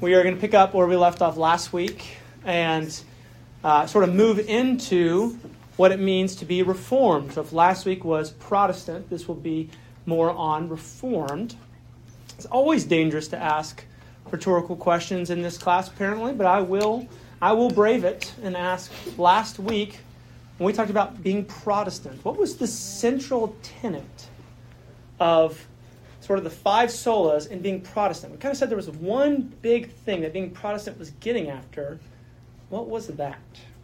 We are going to pick up where we left off last week and sort of move into what it means to be Reformed. So if last week was Protestant, this will be more on Reformed. It's always dangerous to ask rhetorical questions in this class, apparently, but I will brave it and ask. Last week, when we talked about being Protestant, what was the central tenet of sort of the five solas in being Protestant? We kind of said there was one big thing that being Protestant was getting after. What was that?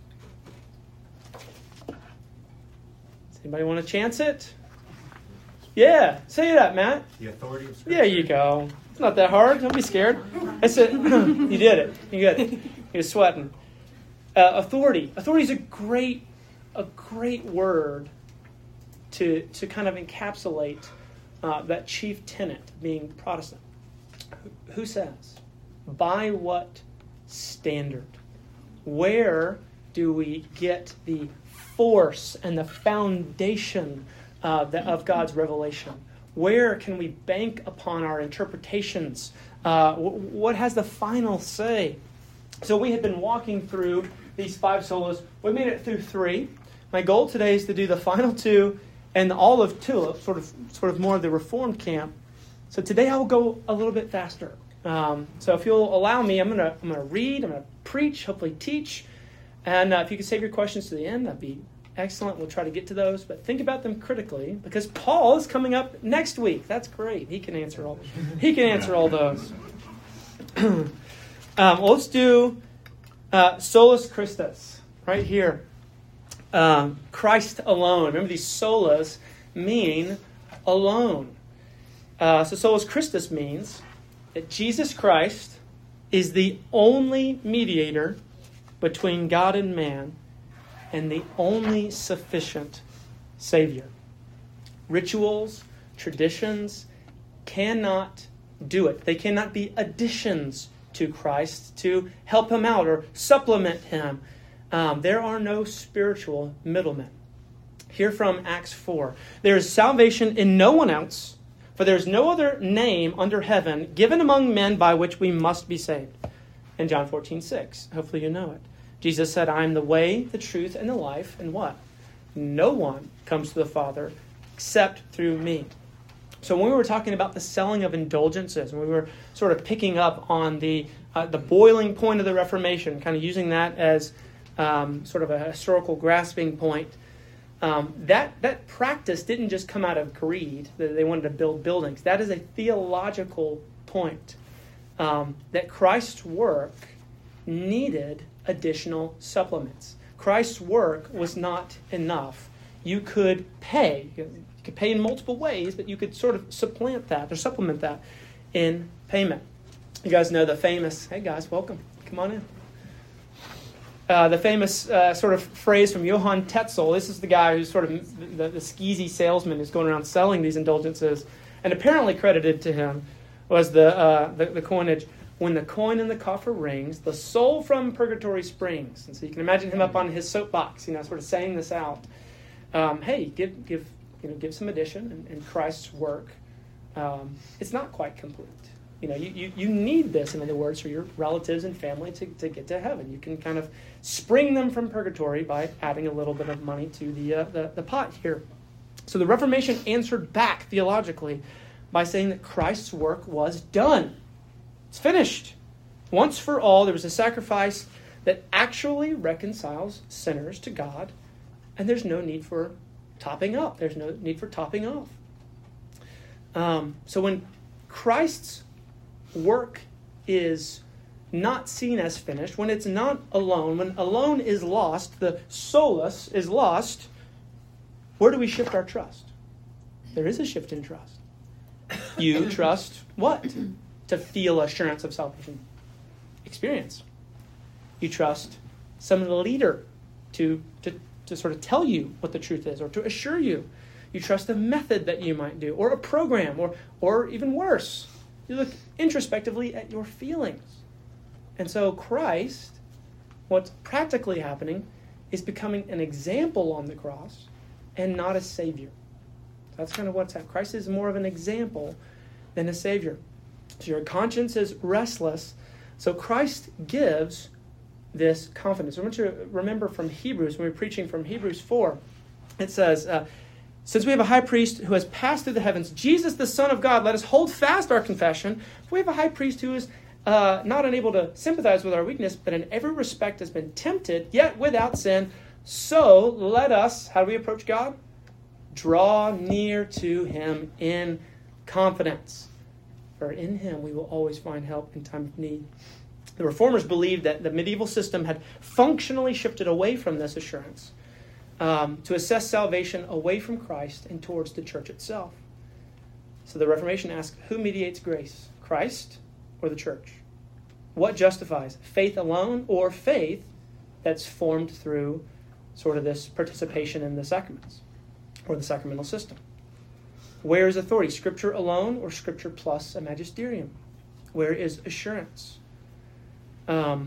Does anybody want to chance it? Yeah, say that, Matt. The authority of Scripture. There you go. It's not that hard. Don't be scared. That's it. You did it. You got it. You're sweating. Authority. Authority is a great word to kind of encapsulate that chief tenet, being Protestant. Who says? By what standard? Where do we get the force and the foundation of God's revelation? Where can we bank upon our interpretations? What has the final say? So we have been walking through these five solas. We made it through 3. My goal today is to do the final 2 and the olive tulip, sort of more of the Reformed camp. So today I will go a little bit faster. So if you'll allow me, I'm gonna read, I'm gonna preach, hopefully teach, and if you could save your questions to the end, that'd be excellent. We'll try to get to those, but think about them critically because Paul is coming up next week. That's great. He can answer all those. Let's do Solus Christus right here. Christ alone. Remember, these solas mean alone. So Solus Christus means that Jesus Christ is the only mediator between God and man and the only sufficient Savior. Rituals, traditions cannot do it. They cannot be additions to Christ to help him out or supplement him. There are no spiritual middlemen. Hear from Acts 4. There is salvation in no one else, for there is no other name under heaven given among men by which we must be saved. In John 14:6. Hopefully you know it. Jesus said, I am the way, the truth, and the life. And what? No one comes to the Father except through me. So when we were talking about the selling of indulgences, and we were sort of picking up on the boiling point of the Reformation, kind of using that as sort of a historical grasping point, that practice didn't just come out of greed, that they wanted to build buildings. That is a theological point, that Christ's work needed additional supplements. Christ's work was not enough. You could pay. You could pay in multiple ways, but you could sort of supplement that or supplement that in payment. You guys know the famous, hey guys, welcome. Come on in. The famous sort of phrase from Johann Tetzel. This is the guy who's sort of the skeezy salesman who's going around selling these indulgences, and apparently credited to him was the coinage, when the coin in the coffer rings, the soul from purgatory springs. And so you can imagine him up on his soapbox, sort of saying this out. Hey, give some addition, and Christ's work, it's not quite complete. You need this, in other words, for your relatives and family to get to heaven. You can kind of spring them from purgatory by adding a little bit of money to the pot here. So the Reformation answered back theologically by saying that Christ's work was done. It's finished. Once for all, there was a sacrifice that actually reconciles sinners to God, and there's no need for topping up. There's no need for topping off. So when Christ's work is not seen as finished, when it's not alone, when alone is lost, the solus is lost, where do we shift our trust? There is a shift in trust. You trust what? To feel assurance of salvation. Experience. You trust some leader to sort of tell you what the truth is or to assure you. You trust a method that you might do or a program or even worse. You look introspectively at your feelings. And so Christ, what's practically happening is becoming an example on the cross and not a savior. That's kind of what's happening. Christ is more of an example than a savior. So your conscience is restless So Christ gives this confidence. I want you to remember from Hebrews, when we were preaching from Hebrews 4, it says, since we have a high priest who has passed through the heavens, Jesus, the Son of God, let us hold fast our confession. For we have a high priest who is not unable to sympathize with our weakness, but in every respect has been tempted, yet without sin. So let us, how do we approach God? Draw near to him in confidence. For in him we will always find help in time of need. The Reformers believed that the medieval system had functionally shifted away from this assurance to assess salvation away from Christ and towards the church itself. So the Reformation asked, who mediates grace? Christ or the church? What justifies? Faith alone, or faith that's formed through sort of this participation in the sacraments or the sacramental system? Where is authority? Scripture alone or Scripture plus a magisterium? Where is assurance? A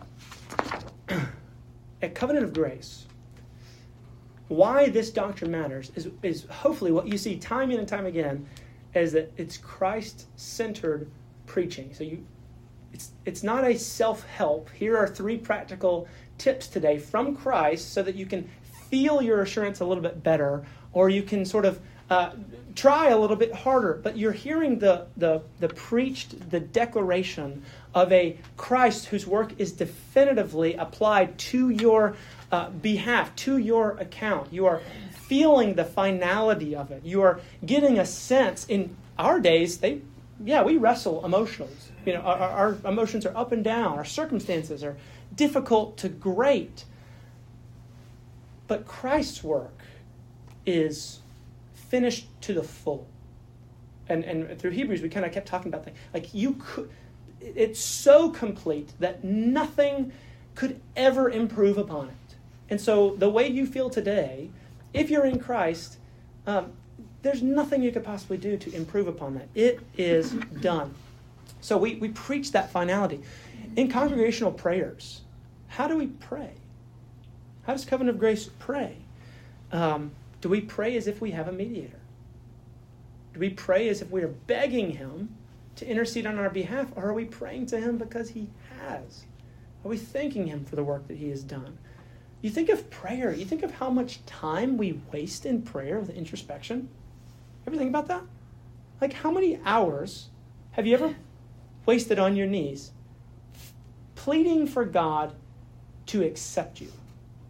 covenant of grace. Why this doctrine matters is hopefully what you see time in and time again is that it's Christ-centered preaching. So it's not a self-help. Here are 3 practical tips today from Christ so that you can feel your assurance a little bit better, or you can sort of try a little bit harder. But you're hearing the preached, the declaration of a Christ whose work is definitively applied to your behalf, to your account. You are feeling the finality of it. You are getting a sense. In our days, we wrestle emotionally. You know, our emotions are up and down. Our circumstances are difficult to grate. But Christ's work is finished to the full. And through Hebrews, we kind of kept talking about things. Like it's so complete that nothing could ever improve upon it. And so the way you feel today, if you're in Christ, there's nothing you could possibly do to improve upon that. It is done. So we preach that finality. In congregational prayers, how do we pray? How does Covenant of Grace pray? Do we pray as if we have a mediator? Do we pray as if we are begging him to intercede on our behalf? Or are we praying to him because he has? Are we thanking him for the work that he has done? You think of prayer. You think of how much time we waste in prayer with introspection. Ever think about that? Like, how many hours have you ever wasted on your knees pleading for God to accept you?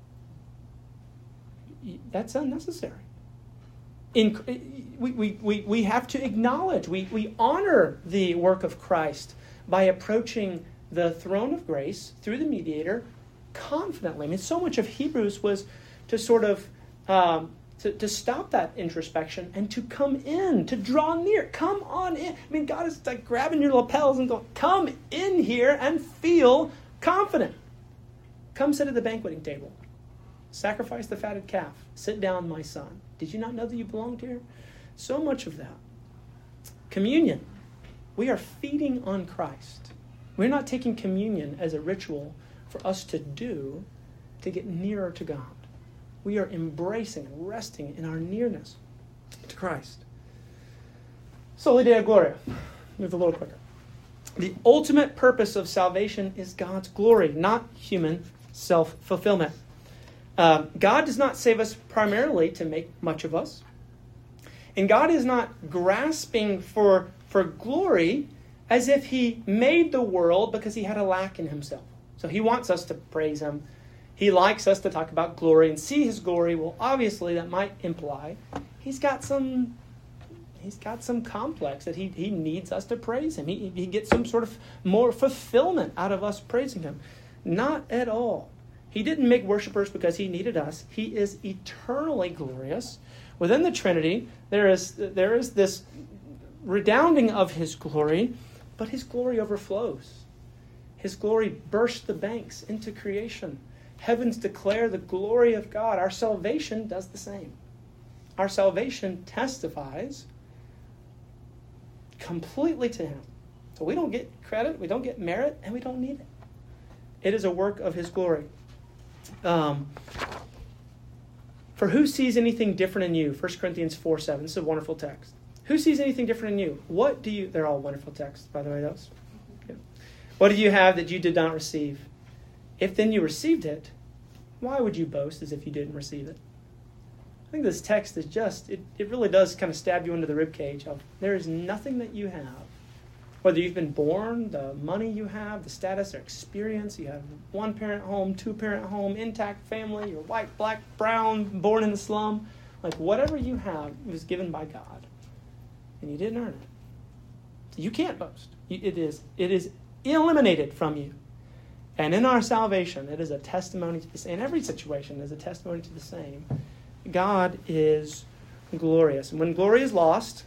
That's unnecessary. We have to acknowledge, we honor the work of Christ by approaching the throne of grace through the mediator confidently. I mean, so much of Hebrews was to sort of to stop that introspection and to come in, to draw near. Come on in. I mean, God is like grabbing your lapels and going, come in here and feel confident. Come sit at the banqueting table. Sacrifice the fatted calf. Sit down, my son. Did you not know that you belonged here? So much of that. Communion. We are feeding on Christ. We're not taking communion as a ritual for us to do to get nearer to God. We are embracing and resting in our nearness to Christ. Soli Deo Gloria. Move a little quicker. The ultimate purpose of salvation is God's glory, not human self-fulfillment. God does not save us primarily to make much of us. And God is not grasping for glory as if he made the world because he had a lack in himself. So he wants us to praise him. He likes us to talk about glory and see his glory. Well, obviously that might imply he's got some complex that he needs us to praise him. He gets some sort of more fulfillment out of us praising him. Not at all. He didn't make worshipers because he needed us. He is eternally glorious. Within the Trinity, there is this redounding of his glory, but his glory overflows. His glory bursts the banks into creation. Heavens declare the glory of God. Our salvation does the same. Our salvation testifies completely to him. So we don't get credit, we don't get merit, and we don't need it. It is a work of his glory. For who sees anything different in you? 1 Corinthians 4:7. This is a wonderful text. Who sees anything different in you? What do you... They're all wonderful texts, by the way, those. Yeah. What do you have that you did not receive? If then you received it, why would you boast as if you didn't receive it? I think this text is just, it really does kind of stab you into the ribcage of there is nothing that you have. Whether you've been born, the money you have, the status or experience, you have one-parent home, two-parent home, intact family, you're white, black, brown, born in the slum. Like whatever you have was given by God. And you didn't earn it. So you can't boast. It is eliminated from you. And in our salvation, it is a testimony to this. In every situation, is a testimony to the same. God is glorious. And when glory is lost,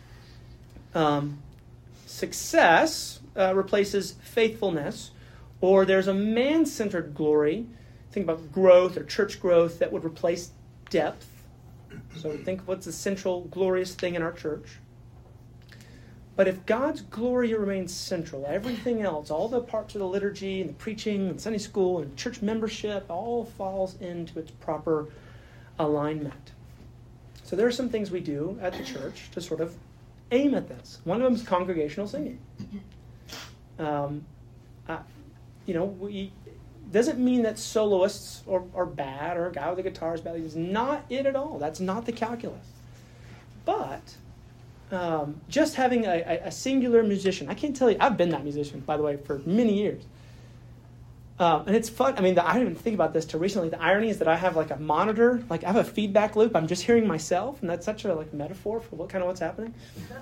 success replaces faithfulness, or there's a man-centered glory. Think about growth or church growth that would replace depth. So think of what's the central glorious thing in our church. But if God's glory remains central, everything else, all the parts of the liturgy and the preaching and Sunday school and church membership, all falls into its proper alignment. So there are some things we do at the church to sort of aim at this. One of them is congregational singing. Doesn't mean that soloists are bad or a guy with a guitar is bad. It's not it at all. That's not the calculus. But just having a singular musician. I can't tell you, I've been that musician, by the way, for many years. And it's fun. I mean, I didn't even think about this till recently. The irony is that I have like a monitor, like I have a feedback loop. I'm just hearing myself, and that's such a like metaphor for what's happening.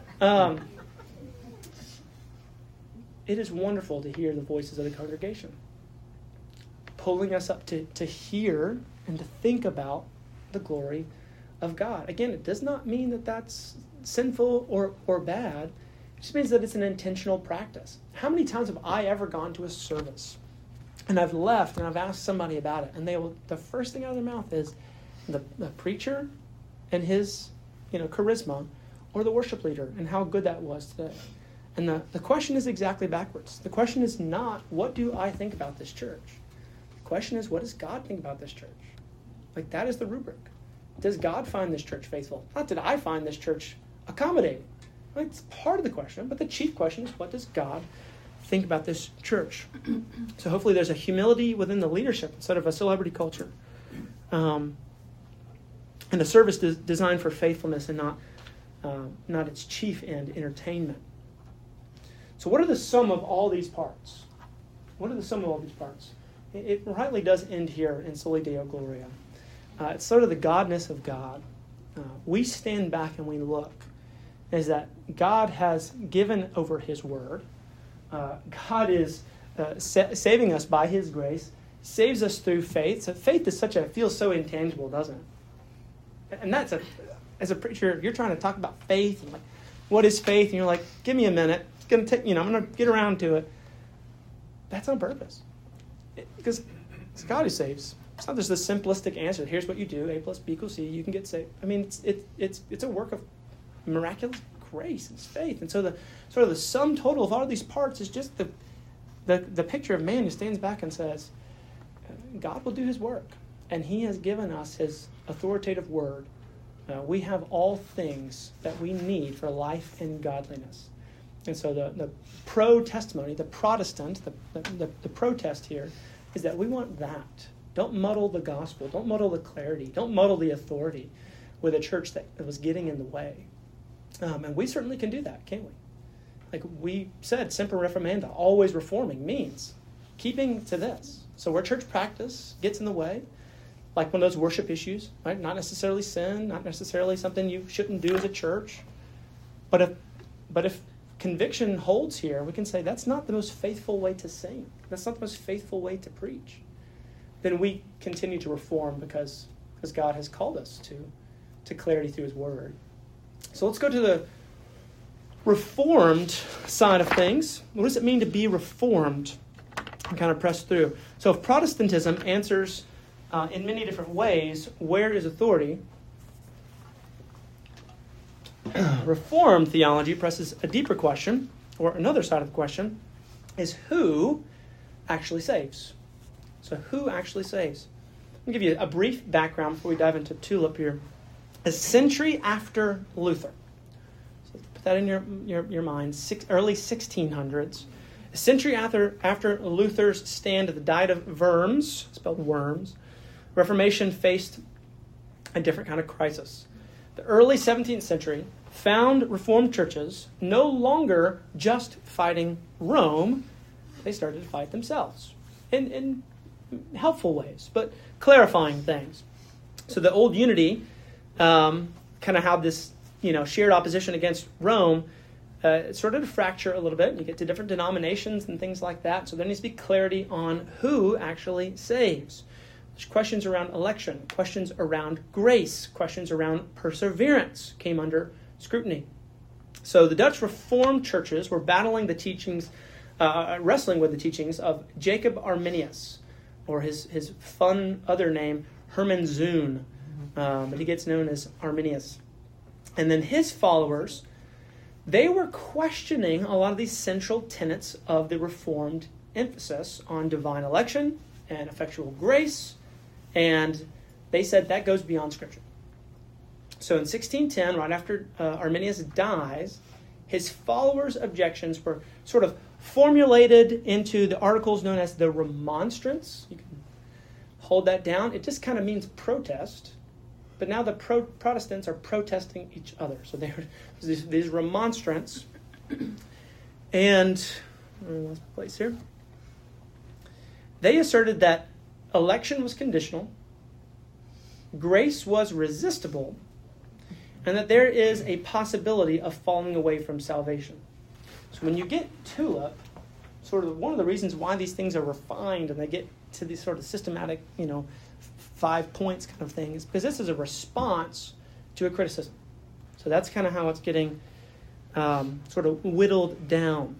It is wonderful to hear the voices of the congregation, pulling us up to hear and to think about the glory of God. Again, it does not mean that that's sinful or bad. It just means that it's an intentional practice. How many times have I ever gone to a service and I've left and I've asked somebody about it, and the first thing out of their mouth is the preacher and his charisma, or the worship leader and how good that was today. And the question is exactly backwards. The question is not, what do I think about this church? The question is, what does God think about this church? Like, that is the rubric. Does God find this church faithful? Not did I find this church accommodating. Well, it's part of the question, but the chief question is, what does God think about this church? So hopefully there's a humility within the leadership instead of a celebrity culture. And a service designed for faithfulness and not its chief end, entertainment. So what are the sum of all these parts? What are the sum of all these parts? It rightly does end here in Soli Deo Gloria. It's sort of the godness of God. We stand back and we look, is that God has given over his word. God is saving us by his grace, saves us through faith. So faith is feels so intangible, doesn't it? And that's as a preacher, you're trying to talk about faith and like, what is faith? And you're like, give me a minute. It's going to take, I'm going to get around to it. That's on purpose. Because it's God who saves. It's not just this simplistic answer. Here's what you do. A plus B equals C. You can get saved. I mean, it's a work of miraculous grace. It's faith. And so the sum total of all of these parts is just the picture of man who stands back and says, God will do his work. And he has given us his authoritative word. We have all things that we need for life and godliness. And so the pro-testimony, the Protestant, the protest here is that we want that. Don't muddle the gospel. Don't muddle the clarity. Don't muddle the authority with a church that was getting in the way. And we certainly can do that, can't we? Like we said, semper reformanda, always reforming, means keeping to this. So where church practice gets in the way, like one of those worship issues, right? Not necessarily sin, not necessarily something you shouldn't do as a church. But if conviction holds here, we can say that's not the most faithful way to sing. That's not the most faithful way to preach. Then we continue to reform because God has called us to clarity through his word. So let's go to the reformed side of things. What does it mean to be reformed? And kind of press through. So if Protestantism answers in many different ways, where is authority? Reformed theology presses a deeper question, or another side of the question, is who actually saves? So who actually saves? I'll give you a brief background before we dive into Tulip here. A century after Luther, so put that in your mind, early 1600s, A century after Luther's stand at the Diet of Worms, spelled worms, Reformation faced a different kind of crisis. The early 17th century found Reformed churches no longer just fighting Rome. They started to fight themselves in helpful ways, but clarifying things. So the old unity kind of had this, shared opposition against Rome. It started to fracture a little bit. You get to different denominations and things like that. So there needs to be clarity on who actually saves. There's questions around election, questions around grace, questions around perseverance came under scrutiny. So the Dutch Reformed churches were battling the teachings, wrestling with the teachings of Jacob Arminius, or his fun other name, Herman Zoon, but he gets known as Arminius. And then his followers, they were questioning a lot of these central tenets of the Reformed emphasis on divine election and effectual grace, and they said that goes beyond Scripture. So in 1610, right after Arminius dies, his followers' objections were sort of formulated into the articles known as the Remonstrance. You can hold that down. It just kind of means protest. But now the Protestants are protesting each other. So there's these remonstrants. And, let's place here. They asserted that election was conditional, grace was resistible, and that there is a possibility of falling away from salvation. So when you get TULIP, sort of one of the reasons why these things are refined and they get to these sort of systematic, 5 points kind of thing, is because this is a response to a criticism. So that's kind of how it's getting sort of whittled down.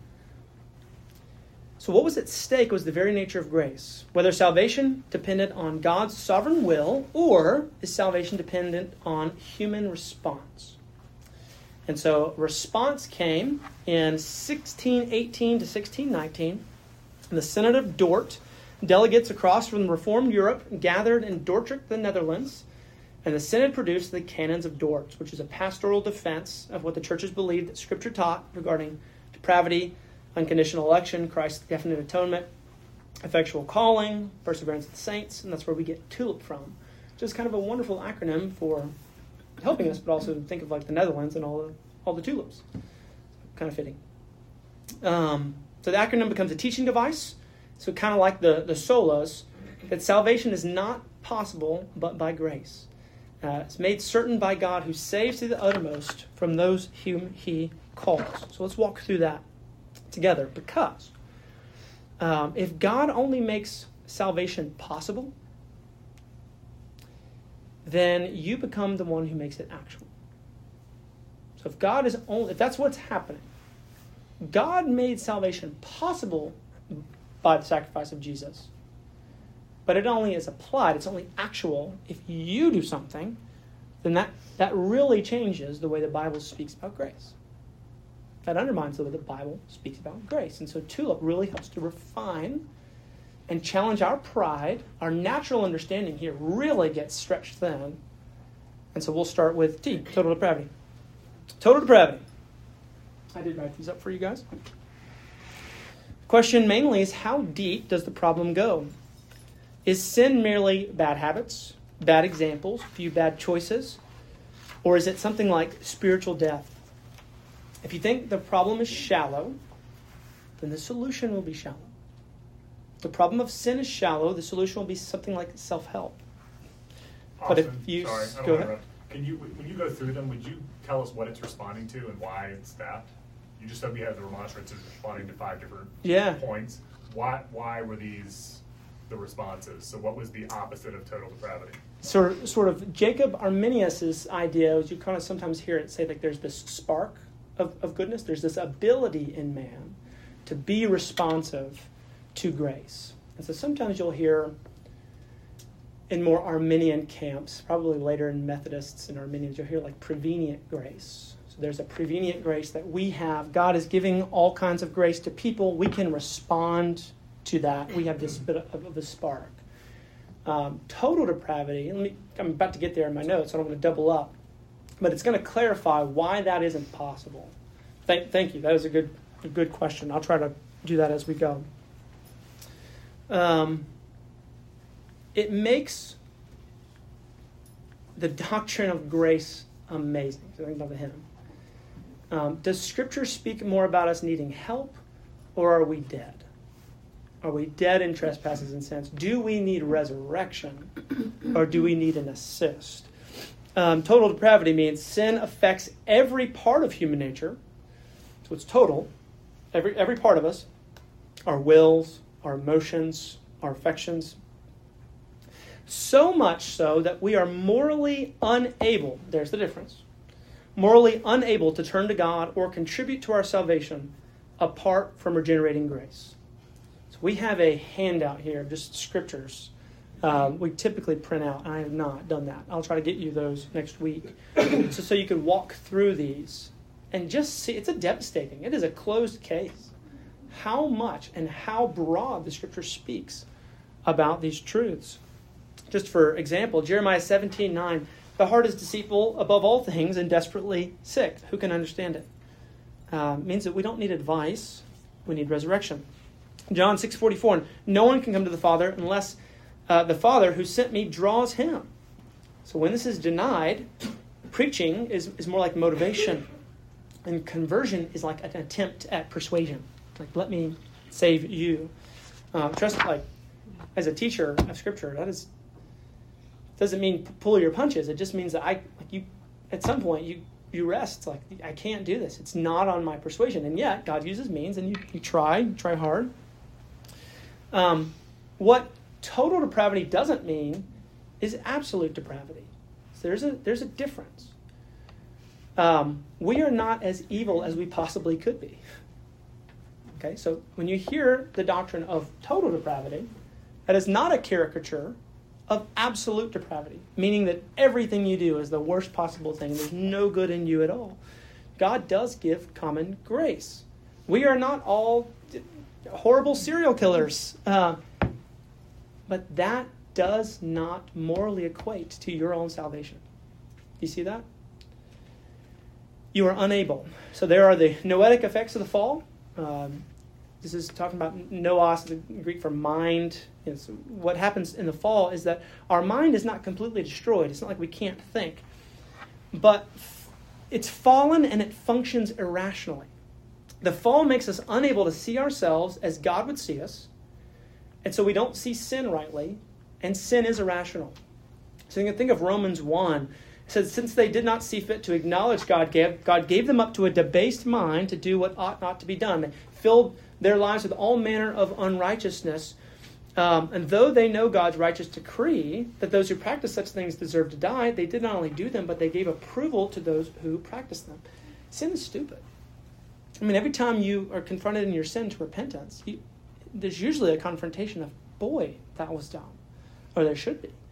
So what was at stake was the very nature of grace. Whether salvation depended on God's sovereign will, or is salvation dependent on human response? And so response came in 1618 to 1619. In the Synod of Dort, delegates across from Reformed Europe gathered in Dordrecht, the Netherlands, and the Synod produced the Canons of Dort, which is a pastoral defense of what the churches believed that Scripture taught regarding depravity, unconditional election, Christ's definite atonement, effectual calling, perseverance of the saints, and that's where we get TULIP from, which is kind of a wonderful acronym for helping us, but also think of like the Netherlands and all the tulips. Kind of fitting. So the acronym becomes a teaching device, so kind of like the solas, that salvation is not possible but by grace. It's made certain by God who saves to the uttermost from those whom he calls. So let's walk through that together, because if God only makes salvation possible, then you become the one who makes it actual. So if that's what's happening, God made salvation possible by the sacrifice of Jesus, but it only is applied, it's only actual if you do something, then that really changes the way the Bible speaks about grace. That undermines the way the Bible speaks about grace. And so TULIP really helps to refine and challenge our pride. Our natural understanding here really gets stretched thin. And so we'll start with T, total depravity. Total depravity. I did write these up for you guys. Question mainly is, how deep does the problem go? Is sin merely bad habits, bad examples, few bad choices? Or is it something like spiritual death? If you think the problem is shallow, then the solution will be shallow. If the problem of sin is shallow, the solution will be something like self-help. Austin, But if you... Sorry, I go don't ahead. interrupt. When you go through them, would you tell us what it's responding to and why it's that? You just said we have the remonstrance is responding to 5 different points. Why were these the responses? So what was the opposite of total depravity? Sort of Jacob Arminius' idea is, you kind of sometimes hear it say like there's this spark of goodness. There's this ability in man to be responsive to grace. And so sometimes you'll hear in more Arminian camps, probably later in Methodists and Arminians, you'll hear like prevenient grace. So there's a prevenient grace that we have. God is giving all kinds of grace to people. We can respond to that. We have this bit of a spark. Total depravity, I'm about to get there in my notes, so I don't want to double up. But it's going to clarify why that isn't possible. Thank you. That is a good question. I'll try to do that as we go. It makes the doctrine of grace amazing. So think about the hymn. Does Scripture speak more about us needing help, or are we dead? Are we dead in trespasses and sins? Do we need resurrection, or do we need an assist? Total depravity means sin affects every part of human nature. So it's total. Every part of us. Our wills, our emotions, our affections. So much so that we are morally unable, there's the difference, morally unable to turn to God or contribute to our salvation apart from regenerating grace. So we have a handout here of just scriptures we typically print out. I have not done that. I'll try to get you those next week. so you can walk through these and just see. It's devastating. It is a closed case. How much and how broad the Scripture speaks about these truths. Just for example, Jeremiah 17:9, the heart is deceitful above all things and desperately sick. Who can understand it? Means that we don't need advice. We need resurrection. John 6:44, no one can come to the Father unless the Father who sent me draws him. So when this is denied, preaching is more like motivation. And conversion is like an attempt at persuasion. Like, let me save you. Trust, like, as a teacher of Scripture, doesn't mean pull your punches. It just means that at some point you rest. It's like, I can't do this. It's not on my persuasion. And yet, God uses means, and you try hard. What total depravity doesn't mean is absolute depravity. So there's a difference. We are not as evil as we possibly could be. Okay, so when you hear the doctrine of total depravity, that is not a caricature of absolute depravity, meaning that everything you do is the worst possible thing. There's no good in you at all. God does give common grace. We are not all horrible serial killers. But that does not morally equate to your own salvation. You see that? You are unable. So there are the noetic effects of the fall. This is talking about noos, the Greek for mind. So what happens in the fall is that our mind is not completely destroyed. It's not like we can't think. But it's fallen and it functions irrationally. The fall makes us unable to see ourselves as God would see us. And so we don't see sin rightly, and sin is irrational. So you can think of Romans 1. It says, since they did not see fit to acknowledge God gave them up to a debased mind to do what ought not to be done. They filled their lives with all manner of unrighteousness. And though they know God's righteous decree that those who practice such things deserve to die, they did not only do them, but they gave approval to those who practice them. Sin is stupid. I mean, every time you are confronted in your sin to repentance, there's usually a confrontation of, boy, that was dumb. Or there should be.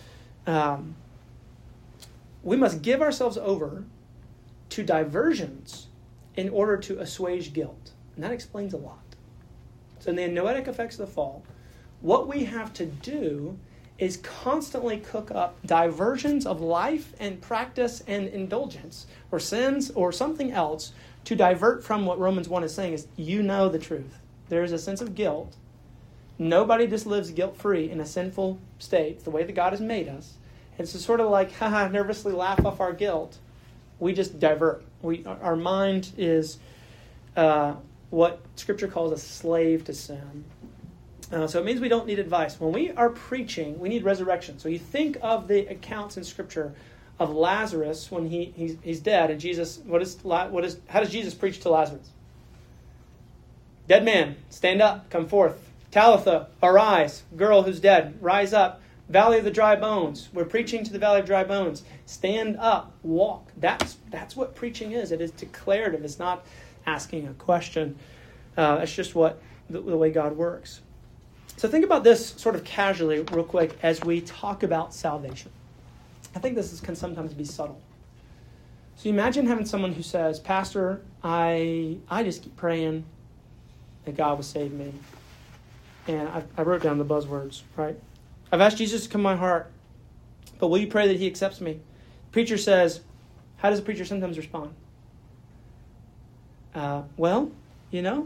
We must give ourselves over to diversions in order to assuage guilt. And that explains a lot. So in the noetic effects of the fall, what we have to do is constantly cook up diversions of life and practice and indulgence, or sins, or something else, to divert from what Romans 1 is saying is, you know the truth. There is a sense of guilt. Nobody just lives guilt-free in a sinful state. It's the way that God has made us. And so sort of like, nervously laugh off our guilt. We just divert. Our mind is what Scripture calls a slave to sin. So it means we don't need advice. When we are preaching, we need resurrection. So you think of the accounts in Scripture of Lazarus when he's dead, and Jesus. How does Jesus preach to Lazarus? Dead man, stand up, come forth. Talitha, arise. Girl who's dead, rise up. Valley of the dry bones. We're preaching to the valley of dry bones. Stand up, walk. That's what preaching is. It is declarative. It's not asking a question. It's just the way God works. So think about this sort of casually, real quick, as we talk about salvation. I think this can sometimes be subtle. So imagine having someone who says, Pastor, I just keep praying that God will save me. And I wrote down the buzzwords, right? I've asked Jesus to come in my heart, but will you pray that he accepts me? The preacher says, how does a preacher sometimes respond?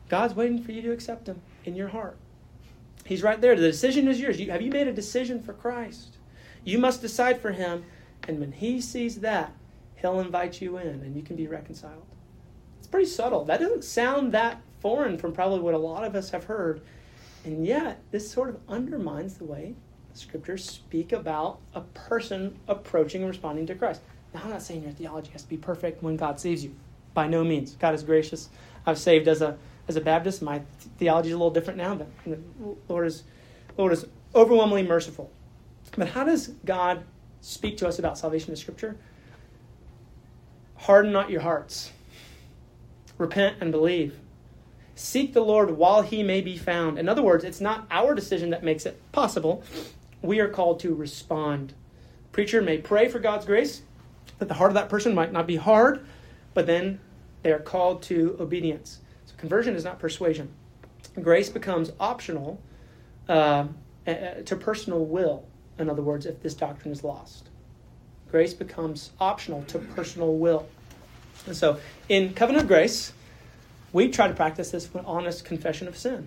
God's waiting for you to accept him in your heart. He's right there. The decision is yours. Have you made a decision for Christ? You must decide for him, and when he sees that, he'll invite you in, and you can be reconciled. It's pretty subtle. That doesn't sound that foreign from probably what a lot of us have heard, and yet this sort of undermines the way the Scriptures speak about a person approaching and responding to Christ. Now, I'm not saying your theology has to be perfect when God saves you. By no means. God is gracious. I was saved as a Baptist. My theology is a little different now, but the Lord is overwhelmingly merciful. But how does God speak to us about salvation in Scripture? Harden not your hearts. Repent and believe. Seek the Lord while he may be found. In other words, it's not our decision that makes it possible. We are called to respond. Preacher may pray for God's grace, that the heart of that person might not be hard, but then they are called to obedience. So conversion is not persuasion. Grace becomes optional to personal will. In other words, if this doctrine is lost. Grace becomes optional to personal will. And so in Covenant of Grace, we try to practice this with honest confession of sin.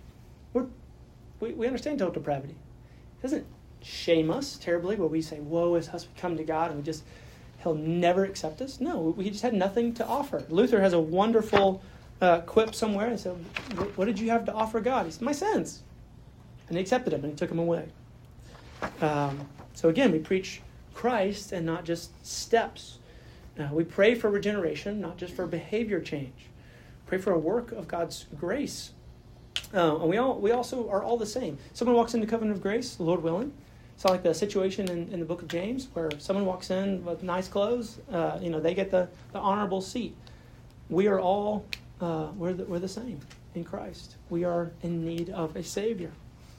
We understand total depravity. It doesn't shame us terribly where we say, woe is us, we come to God and he'll never accept us. No, we just had nothing to offer. Luther has a wonderful quip somewhere and said, what did you have to offer God? He said, my sins. And he accepted him and he took him away. So again, we preach Christ and not just steps. We pray for regeneration, not just for behavior change. Pray for a work of God's grace. And we also are all the same. Someone walks into Covenant of Grace, Lord willing. It's like the situation in the book of James where someone walks in with nice clothes. They get the honorable seat. We are all we're the same in Christ. We are in need of a Savior.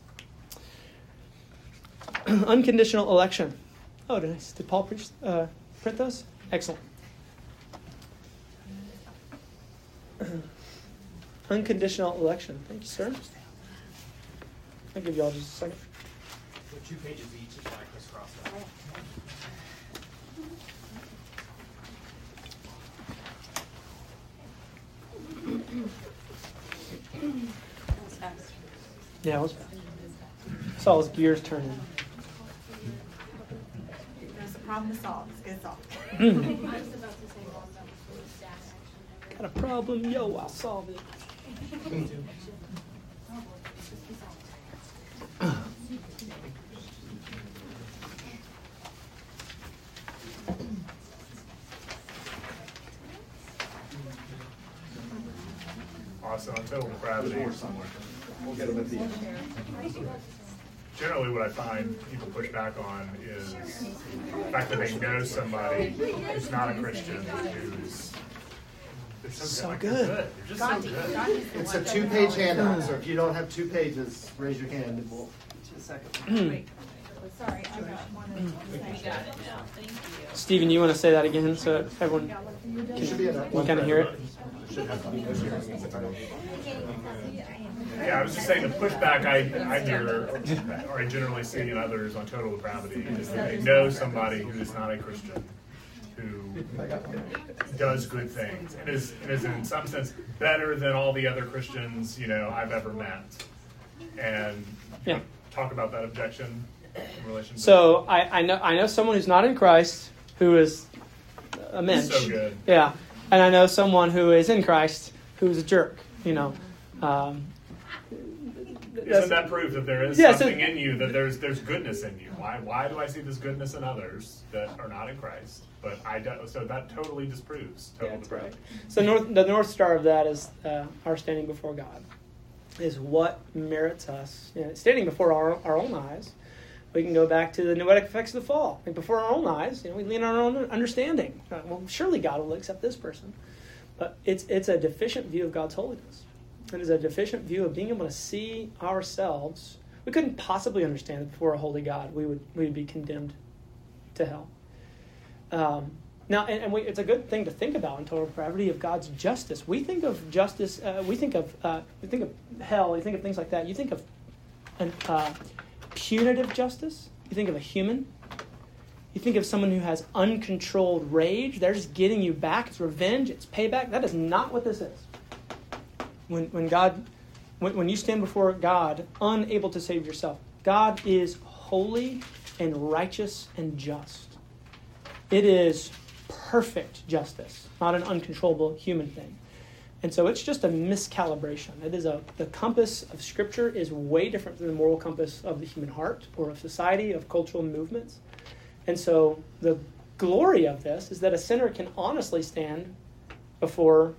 Unconditional election. Oh, did Paul print those? Excellent. Unconditional election. Thank you, sir. I'll give you all just a second. There are 2 pages each, if I crisscross that. Yeah, it was fast. I saw his gears turning. There's a problem to solve. Let's get it solved. Got a problem? Yo, I'll solve it. Awesome. On total depravity. We'll get them at the end. Generally, what I find people push back on is the fact that they know somebody who's not a Christian who's so good. They're just so good. It's a 2-page handout, so if you don't have 2 pages, raise your hand and we'll get you a second. Wait. Sorry, I got one. Stephen, you want to say that again so everyone can kind of hear it? Yeah, I was just saying the pushback I hear, or I generally see in others on total depravity, is that they know somebody who is not a Christian, who does good things, and is in some sense better than all the other Christians I've ever met. And talk about that objection in relation to So I know someone who's not in Christ who is a mensch. So good. Yeah. And I know someone who is in Christ who is a jerk, Isn't that proof that there is something in you, that there's goodness in you? Why do I see this goodness in others that are not in Christ? But I don't. So that totally disproves total depravity. Right. So the North Star of that is our standing before God. Is what merits us. Standing before our own eyes. We can go back to the noetic effects of the fall. Before our own eyes, we lean on our own understanding. Well, surely God will accept this person. But it's a deficient view of God's holiness. It is a deficient view of being able to see ourselves. We couldn't possibly understand that before a holy God we would be condemned to hell. Now, it's a good thing to think about in total depravity of God's justice. We think of justice. We think of hell. We think of things like that. You think of punitive justice. You think of a human. You think of someone who has uncontrolled rage. They're just getting you back. It's revenge. It's payback. That is not what this is. when you stand before God, unable to save yourself, God is holy and righteous and just. It is perfect justice, not an uncontrollable human thing. And so it's just a miscalibration. The compass of Scripture is way different than the moral compass of the human heart or of society, of cultural movements. And so the glory of this is that a sinner can honestly stand before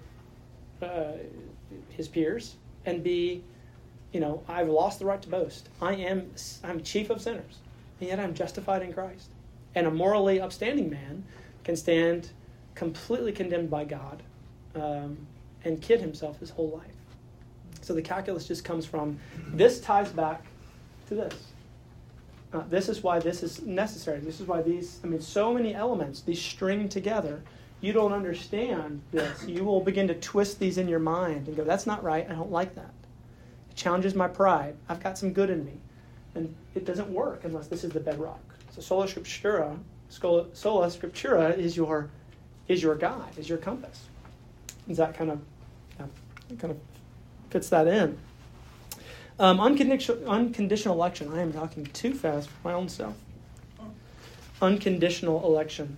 his peers and be, I've lost the right to boast. I'm chief of sinners, and yet I'm justified in Christ. And a morally upstanding man can stand completely condemned by God and kid himself his whole life. So the calculus just comes from, this ties back to this. This is why this is necessary. This is why so many elements, these string together. You don't understand this. You will begin to twist these in your mind and go, that's not right. I don't like that. It challenges my pride. I've got some good in me. And it doesn't work unless this is the bedrock. So sola scriptura is your guide, is your compass. Is that kind of fits that in. Unconditional election. I am talking too fast for my own self. Unconditional election.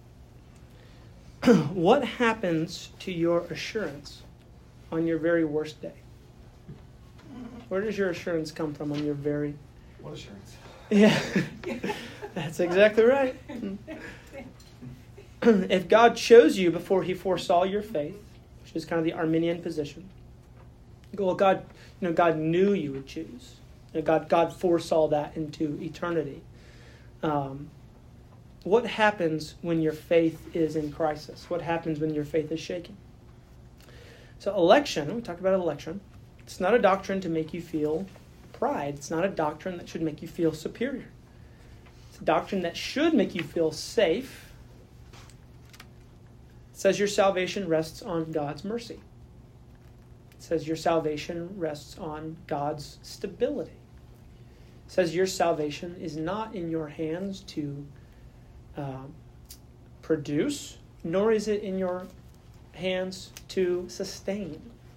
What happens to your assurance on your very worst day? Where does your assurance come from on your very... What assurance? Yeah, that's exactly right. If God chose you before he foresaw your faith, which is kind of the Arminian position, well, God knew you would choose. God foresaw that into eternity. What happens when your faith is in crisis? What happens when your faith is shaken? So election, we talked about election. It's not a doctrine to make you feel pride. It's not a doctrine that should make you feel superior. It's a doctrine that should make you feel safe. It says your salvation rests on God's mercy. It says your salvation rests on God's stability. It says your salvation is not in your hands to produce, nor is it in your hands to sustain.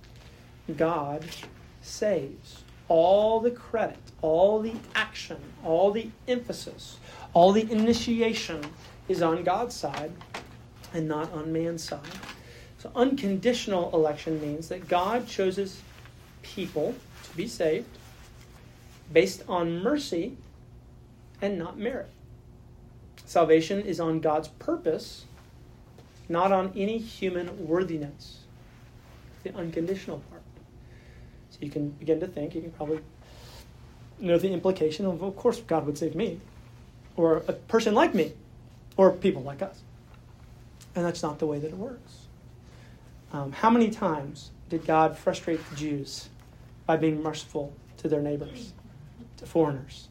God saves. All the credit, all the action, all the emphasis, all the initiation is on God's side and not on man's side. So unconditional election means that God chooses people to be saved based on mercy and not merit. Salvation is on God's purpose, not on any human worthiness. The unconditional part. So you can begin to think, you can probably know the implication of course God would save me, or a person like me, or people like us. And that's not the way that it works. How many times did God frustrate the Jews by being merciful to their neighbors, to foreigners?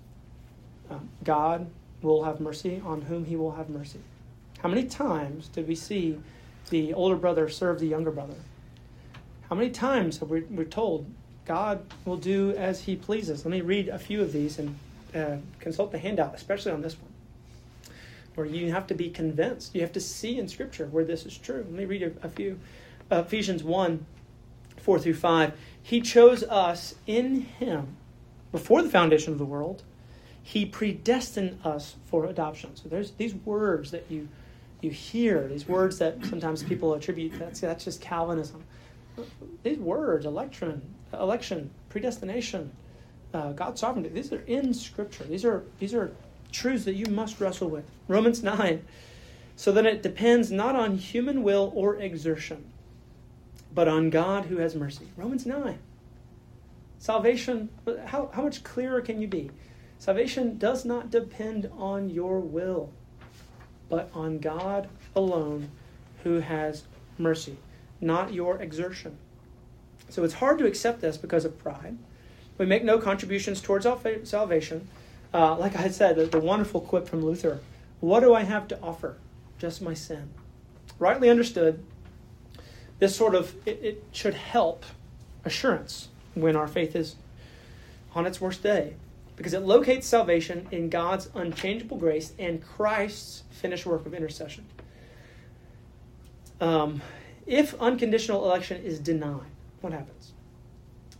God will have mercy on whom he will have mercy. How many times did we see the older brother serve the younger brother? How many times have we're told God will do as he pleases? Let me read a few of these and consult the handout, especially on this one, where you have to be convinced. You have to see in Scripture where this is true. Let me read a few. Ephesians 1, 4 through 5. He chose us in him before the foundation of the world. He predestined us for adoption. So there's these words that you hear, these words that sometimes people attribute, that's just Calvinism. These words, election, predestination, God's sovereignty, these are in Scripture. These are truths that you must wrestle with. Romans 9. So then it depends not on human will or exertion, but on God who has mercy. Romans 9. Salvation, how much clearer can you be? Salvation does not depend on your will, but on God alone who has mercy, not your exertion. So it's hard to accept this because of pride. We make no contributions towards salvation. Like I said, the wonderful quip from Luther, what do I have to offer? Just my sin. Rightly understood, this it should help assurance when our faith is on its worst day, because it locates salvation in God's unchangeable grace and Christ's finished work of intercession. If unconditional election is denied, what happens?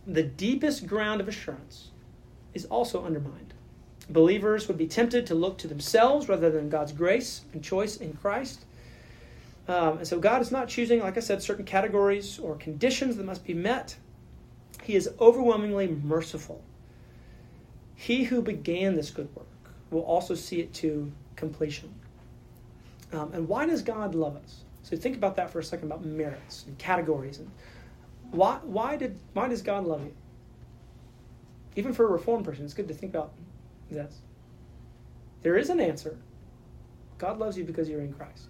the deepest ground of assurance is also undermined. Believers would be tempted to look to themselves rather than God's grace and choice in Christ. And so God is not choosing, like I said, certain categories or conditions that must be met. He is overwhelmingly merciful. He who began this good work will also see it to completion. And why does God love us? So think about that for a second, about merits and categories. And why does God love you? Even for a Reformed person, it's good to think about this. There is an answer. God loves you because you're in Christ.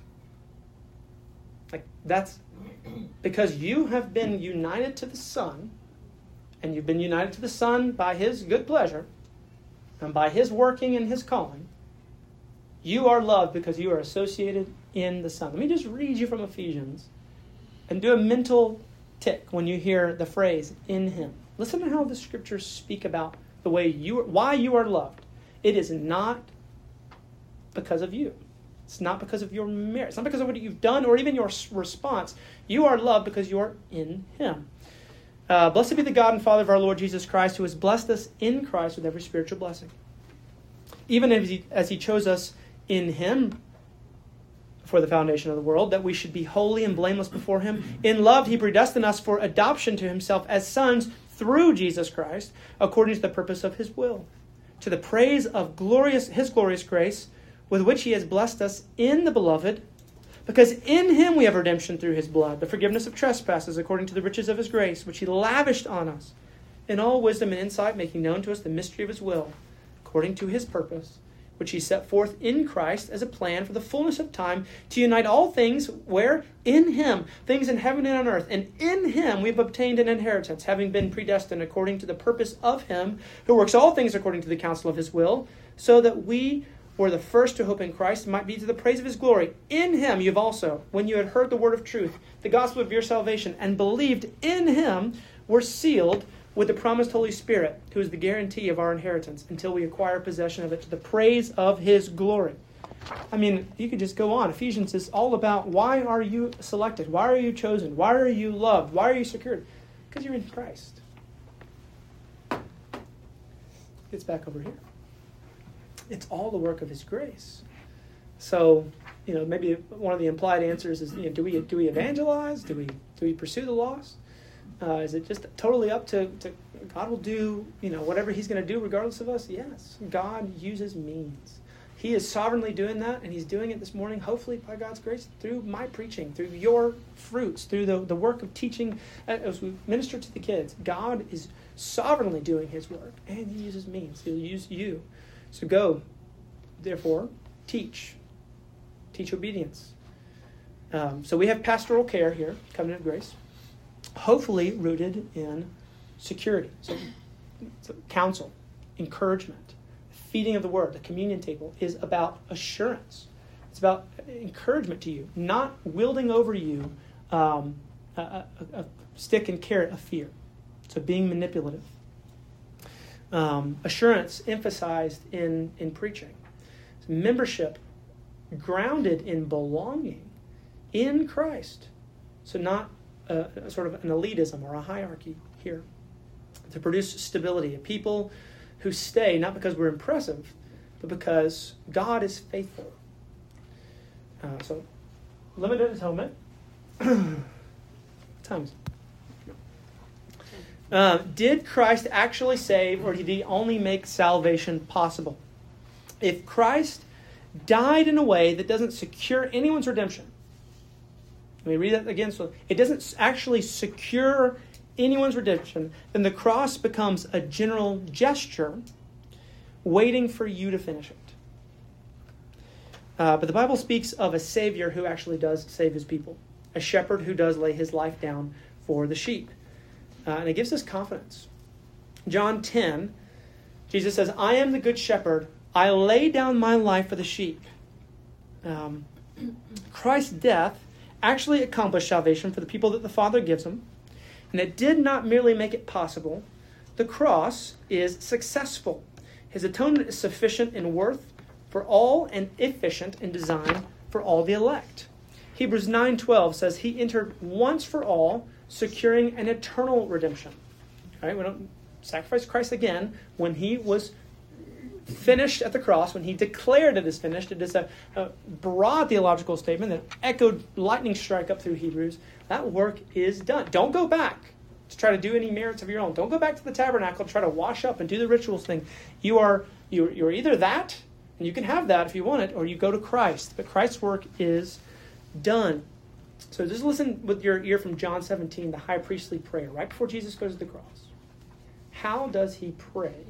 Like, that's because you have been united to the Son, and you've been united to the Son by His good pleasure, and by His working and His calling. You are loved because you are associated in the Son. Let me just read you from Ephesians and do a mental tick when you hear the phrase, in Him. Listen to how the Scriptures speak about the way why you are loved. It is not because of you. It's not because of your merit. It's not because of what you've done or even your response. You are loved because you are in Him. Blessed be the God and Father of our Lord Jesus Christ, who has blessed us in Christ with every spiritual blessing. Even as He chose us in Him before the foundation of the world, that we should be holy and blameless before Him. In love, He predestined us for adoption to Himself as sons through Jesus Christ, according to the purpose of His will, to the praise of His glorious grace, with which He has blessed us in the Beloved, because in Him we have redemption through His blood, the forgiveness of trespasses, according to the riches of His grace, which He lavished on us, in all wisdom and insight, making known to us the mystery of His will, according to His purpose, which He set forth in Christ as a plan for the fullness of time, to unite all things, where? In Him, things in heaven and on earth. And in Him we have obtained an inheritance, having been predestined according to the purpose of Him, who works all things according to the counsel of His will, so that we were the first to hope in Christ, might be to the praise of His glory. In Him you have also, when you had heard the word of truth, the gospel of your salvation, and believed in Him, were sealed with the promised Holy Spirit, who is the guarantee of our inheritance, until we acquire possession of it to the praise of His glory. I mean, you could just go on. Ephesians is all about, why are you selected? Why are you chosen? Why are you loved? Why are you secured? Because you're in Christ. It's back over here. It's all the work of His grace. So, maybe one of the implied answers is, do we evangelize? Do we pursue the lost? Is it just totally up to God will do, whatever He's going to do regardless of us? Yes. God uses means. He is sovereignly doing that, and He's doing it this morning, hopefully by God's grace, through my preaching, through your fruits, through the work of teaching as we minister to the kids. God is sovereignly doing His work, and He uses means. He'll use you. So go, therefore, teach. Teach obedience. So we have pastoral care here, Covenant of Grace, hopefully rooted in security. So counsel, encouragement, feeding of the word, the communion table is about assurance. It's about encouragement to you, not wielding over you a stick and carrot of fear. So being manipulative. Assurance emphasized in preaching. Membership grounded in belonging in Christ. So not a sort of an elitism or a hierarchy here. To produce stability, a people who stay not because we're impressive, but because God is faithful. So limited atonement. Times. Did Christ actually save, or did He only make salvation possible? If Christ died in a way that doesn't secure anyone's redemption, let me read that again. So it doesn't actually secure anyone's redemption, then the cross becomes a general gesture waiting for you to finish it. But the Bible speaks of a Savior who actually does save His people, a shepherd who does lay His life down for the sheep. And it gives us confidence. John 10, Jesus says, I am the good shepherd. I lay down my life for the sheep. Christ's death actually accomplished salvation for the people that the Father gives Him. And it did not merely make it possible. The cross is successful. His atonement is sufficient in worth for all and efficient in design for all the elect. Hebrews 9:12 says He entered once for all, securing an eternal redemption. Right? We don't sacrifice Christ again. When he was finished at the cross, when he declared it is finished, it is a broad theological statement that echoed lightning strike up through Hebrews. That work is done. Don't go back to try to do any merits of your own. Don't go back to the tabernacle to try to wash up and do the rituals thing. You're either that, and you can have that if you want it, or you go to Christ. But Christ's work is done. So just listen with your ear from John 17, the high priestly prayer, right before Jesus goes to the cross. How does he pray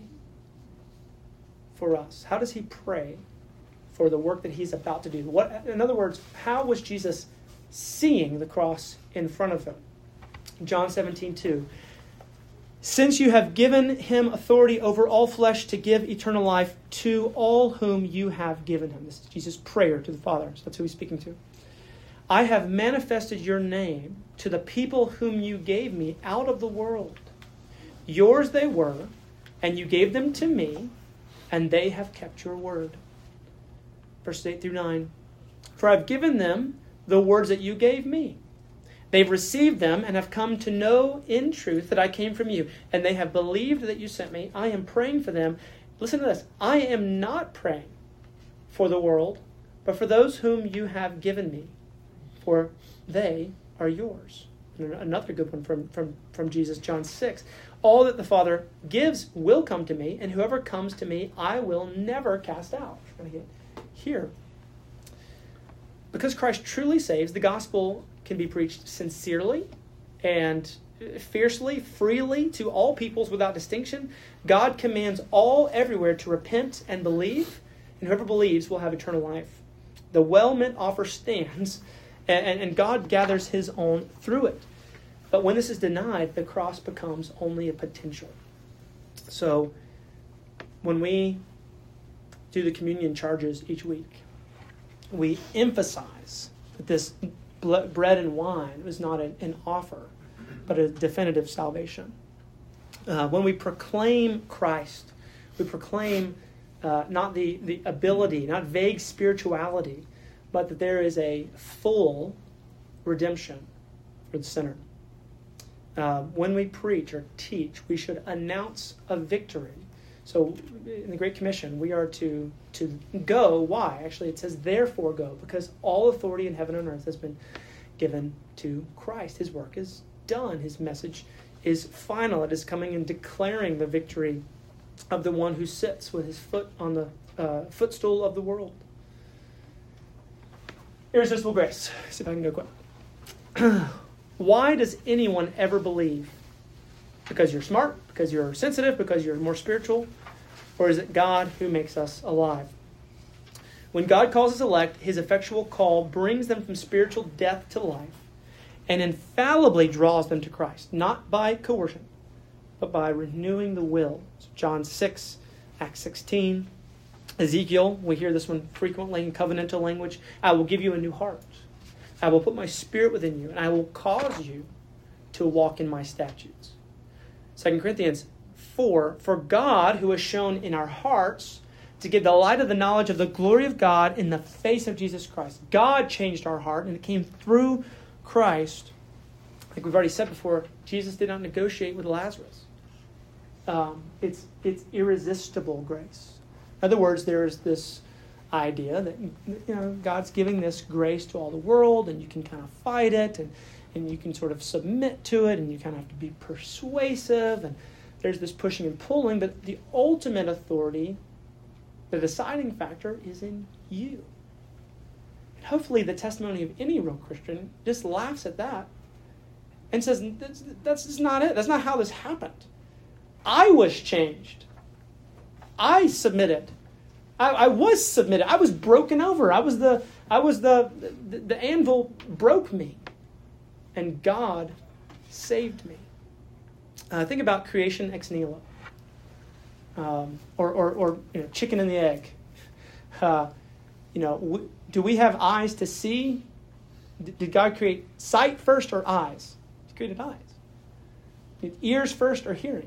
for us? How does he pray for the work that he's about to do? In other words, how was Jesus seeing the cross in front of him? John 17:2. Since you have given him authority over all flesh to give eternal life to all whom you have given him. This is Jesus' prayer to the Father. So that's who he's speaking to. I have manifested your name to the people whom you gave me out of the world. Yours they were, and you gave them to me, and they have kept your word. Verses 8 through 9. For I've given them the words that you gave me. They've received them and have come to know in truth that I came from you, and they have believed that you sent me. I am praying for them. Listen to this. I am not praying for the world, but for those whom you have given me, for they are yours. And another good one from Jesus, John 6. All that the Father gives will come to me, and whoever comes to me, I will never cast out. We're going to get here. Because Christ truly saves, the gospel can be preached sincerely and fiercely, freely to all peoples without distinction. God commands all everywhere to repent and believe, and whoever believes will have eternal life. The well-meant offer stands, and God gathers his own through it. But when this is denied, the cross becomes only a potential. So when we do the communion charges each week, we emphasize that this bread and wine is not an offer, but a definitive salvation. When we proclaim Christ, we proclaim not the ability, not vague spirituality, but that there is a full redemption for the sinner. When we preach or teach, we should announce a victory. So in the Great Commission, we are to go. Why? Actually, it says, therefore go, because all authority in heaven and earth has been given to Christ. His work is done. His message is final. It is coming and declaring the victory of the one who sits with his foot on the footstool of the world. Irresistible grace. See if I can go quick. Why does anyone ever believe? Because you're smart? Because you're sensitive? Because you're more spiritual? Or is it God who makes us alive? When God calls his elect, his effectual call brings them from spiritual death to life and infallibly draws them to Christ, not by coercion, but by renewing the will. So John 6, Acts 16, Ezekiel, we hear this one frequently in covenantal language. I will give you a new heart. I will put my spirit within you, and I will cause you to walk in my statutes. 2 Corinthians 4, for God, who has shone in our hearts to give the light of the knowledge of the glory of God in the face of Jesus Christ. God changed our heart, and it came through Christ. Like we've already said before, Jesus did not negotiate with Lazarus. It's irresistible grace. In other words, there's this idea that God's giving this grace to all the world, and you can kind of fight it, and you can sort of submit to it, and you kind of have to be persuasive, and there's this pushing and pulling, but the ultimate authority, the deciding factor, is in you. And hopefully the testimony of any real Christian just laughs at that and says, that's just not it. That's not how this happened. I was changed. I submitted. I was submitted. I was broken over. The anvil broke me, and God saved me. Think about creation ex nihilo, or chicken and the egg. Do we have eyes to see? Did God create sight first or eyes? He created eyes. Did ears first or hearing?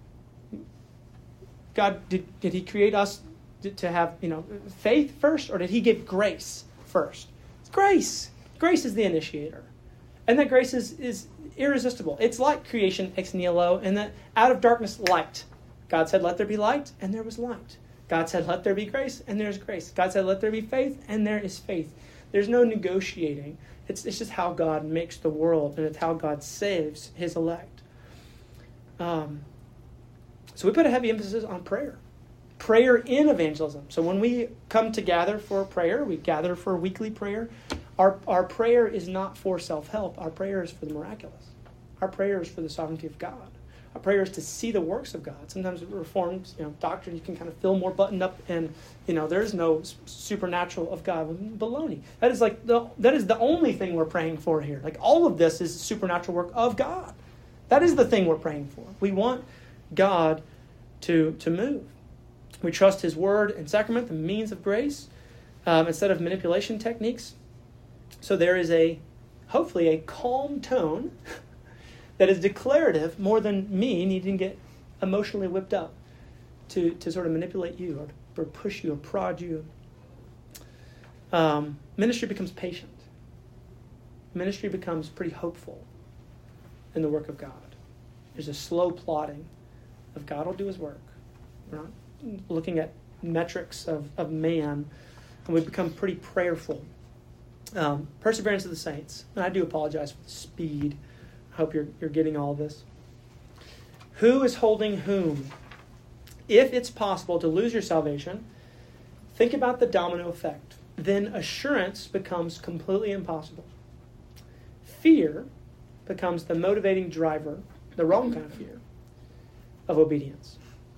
God, did he create us to have faith first, or did he give grace first? It's grace. Grace is the initiator, and that grace is irresistible. It's like creation ex nihilo, and that out of darkness, light. God said, let there be light, and there was light. God said, let there be grace, and there's grace. God said, let there be faith, and there is faith. There's no negotiating. It's just how God makes the world, and it's how God saves his elect. So we put a heavy emphasis on prayer. Prayer in evangelism. So when we come to gather for prayer, we gather for weekly prayer. Our prayer is not for self-help. Our prayer is for the miraculous. Our prayer is for the sovereignty of God. Our prayer is to see the works of God. Sometimes with Reformed doctrine, you can kind of feel more buttoned up, and there's no supernatural of God. Baloney. That is the only thing we're praying for here. Like, all of this is supernatural work of God. That is the thing we're praying for. We want God to move. We trust his word and sacrament, the means of grace, instead of manipulation techniques. So there is hopefully a calm tone that is declarative more than me needing to get emotionally whipped up to sort of manipulate you or push you or prod you. Ministry becomes patient. Ministry becomes pretty hopeful in the work of God. There's a slow plodding of God will do his work. We're not looking at metrics of man, and we become pretty prayerful. Perseverance of the saints. And I do apologize for the speed. I hope you're getting all of this. Who is holding whom? If it's possible to lose your salvation, think about the domino effect. Then assurance becomes completely impossible. Fear becomes the motivating driver, the wrong kind of fear, of obedience.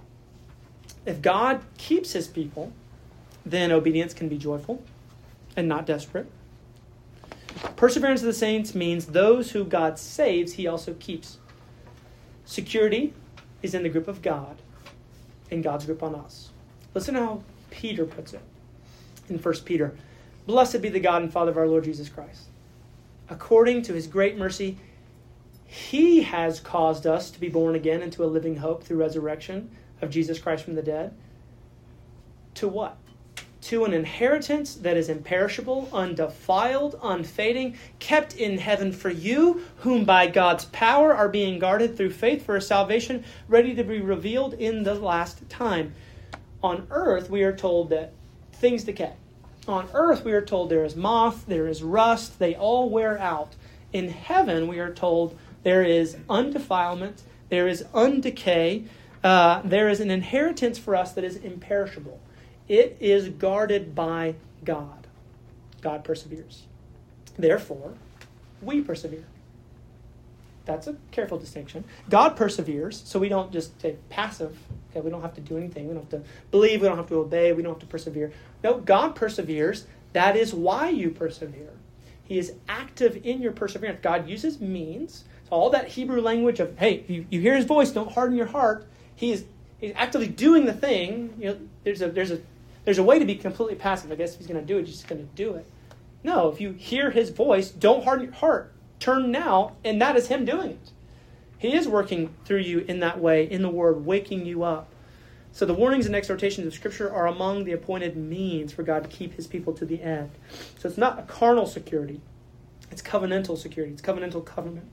If God keeps his people, then obedience can be joyful and not desperate. Perseverance of the saints means those who God saves, he also keeps. Security is in the grip of God and God's grip on us. Listen to how Peter puts it in 1 Peter. Blessed be the God and Father of our Lord Jesus Christ. According to his great mercy, he has caused us to be born again into a living hope through resurrection of Jesus Christ from the dead. To what? To an inheritance that is imperishable, undefiled, unfading, kept in heaven for you, whom by God's power are being guarded through faith for a salvation ready to be revealed in the last time. On earth, we are told that things decay. On earth, we are told there is moth, there is rust, they all wear out. In heaven, we are told there is undefilement, there is undecay, there is an inheritance for us that is imperishable. It is guarded by God. God perseveres. Therefore, we persevere. That's a careful distinction. God perseveres, so we don't just stay passive. Okay, we don't have to do anything. We don't have to believe. We don't have to obey. We don't have to persevere. No, God perseveres. That is why you persevere. He is active in your perseverance. God uses means. So all that Hebrew language of, hey, you hear his voice, don't harden your heart. He's actively doing the thing. There's a way to be completely passive. I guess if he's going to do it, he's just going to do it. No, if you hear his voice, don't harden your heart. Turn now, and that is him doing it. He is working through you in that way, in the Word, waking you up. So the warnings and exhortations of Scripture are among the appointed means for God to keep his people to the end. So it's not a carnal security. It's covenantal security. It's covenantal covenant.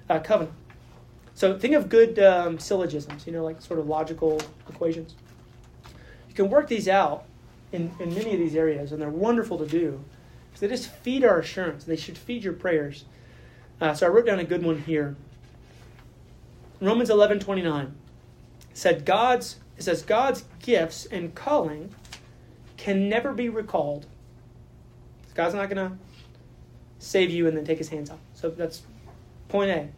So think of good syllogisms, like sort of logical equations. You can work these out in many of these areas, and they're wonderful to do. Because they just feed our assurance. They should feed your prayers. So I wrote down a good one here. Romans 11:29 says God's gifts and calling can never be recalled. God's not going to save you and then take his hands off. So that's point A.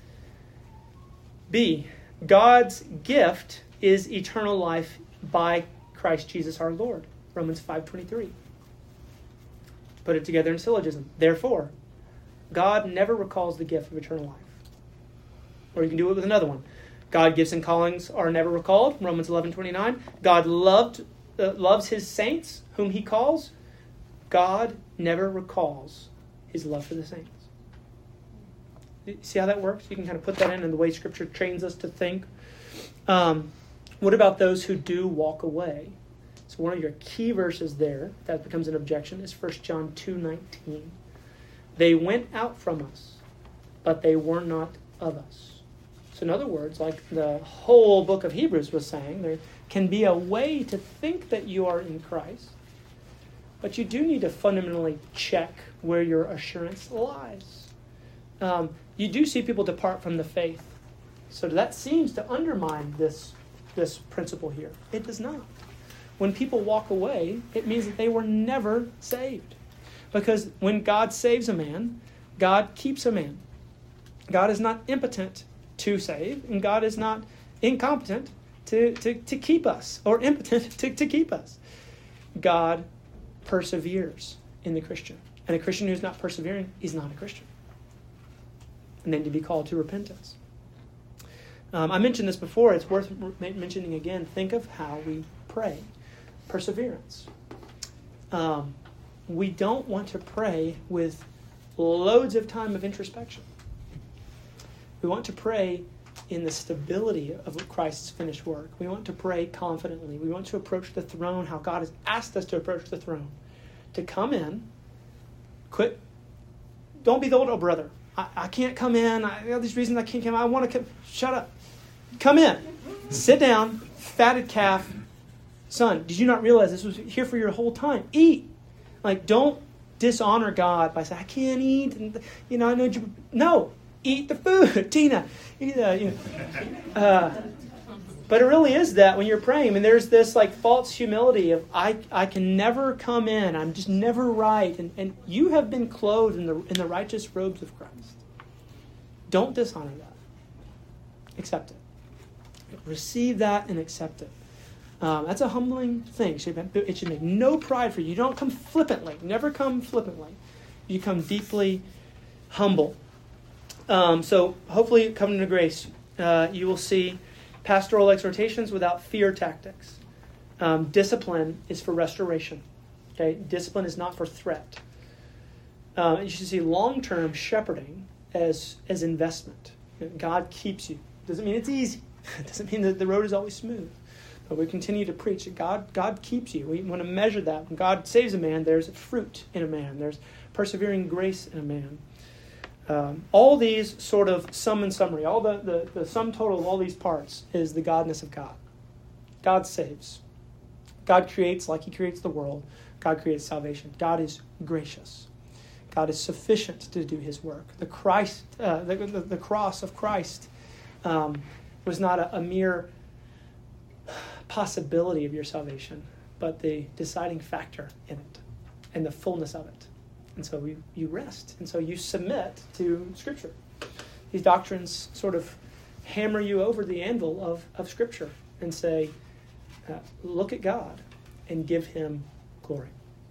B, God's gift is eternal life by Christ Jesus our Lord. Romans 5:23. Put it together in syllogism. Therefore, God never recalls the gift of eternal life. Or you can do it with another one. God gifts and callings are never recalled. Romans 11:29. God loves his saints whom he calls. God never recalls his love for the saints. See how that works? You can kind of put that in the way Scripture trains us to think. What about those who do walk away? So one of your key verses there, that becomes an objection, is 1 John 2:19. They went out from us, but they were not of us. So in other words, like the whole book of Hebrews was saying, there can be a way to think that you are in Christ, but you do need to fundamentally check where your assurance lies. You do see people depart from the faith. So that seems to undermine this principle here. It does not. When people walk away, it means that they were never saved. Because when God saves a man, God keeps a man. God is not impotent to save, and God is not incompetent to keep us, or impotent to keep us. God perseveres in the Christian. And a Christian who's not persevering is not a Christian. And then to be called to repentance. I mentioned this before. It's worth mentioning again. Think of how we pray. Perseverance. We don't want to pray with loads of time of introspection. We want to pray in the stability of Christ's finished work. We want to pray confidently. We want to approach the throne how God has asked us to approach the throne. To come in, quit. Don't be the old brother. I can't come in. I have these reasons I can't come. I want to come. Shut up. Come in. Sit down. Fatted calf. Son, did you not realize this was here for your whole time? Eat. Like, don't dishonor God by saying, I can't eat. And, I know you. No. Eat the food. Tina. But it really is that when you're praying. I mean, there's this like false humility of, I can never come in. I'm just never right. And you have been clothed in the righteous robes of Christ. Don't dishonor that. Accept it. Receive that and accept it. That's a humbling thing. It should make no pride for you. You don't come flippantly. Never come flippantly. You come deeply humble. So hopefully, coming to grace, you will see pastoral exhortations without fear tactics. Discipline is for restoration. Okay, discipline is not for threat. You should see long-term shepherding as investment. God keeps you. Doesn't mean it's easy. It doesn't mean that the road is always smooth. But we continue to preach that God keeps you. We want to measure that. When God saves a man, there's fruit in a man. There's persevering grace in a man. All these sort of sum and summary, all the sum total of all these parts is the godness of God. God saves. God creates like he creates the world. God creates salvation. God is gracious. God is sufficient to do his work. The cross of Christ was not a mere possibility of your salvation, but the deciding factor in it and the fullness of it. And so you rest. And so you submit to Scripture. These doctrines sort of hammer you over the anvil of Scripture and say, look at God and give him glory.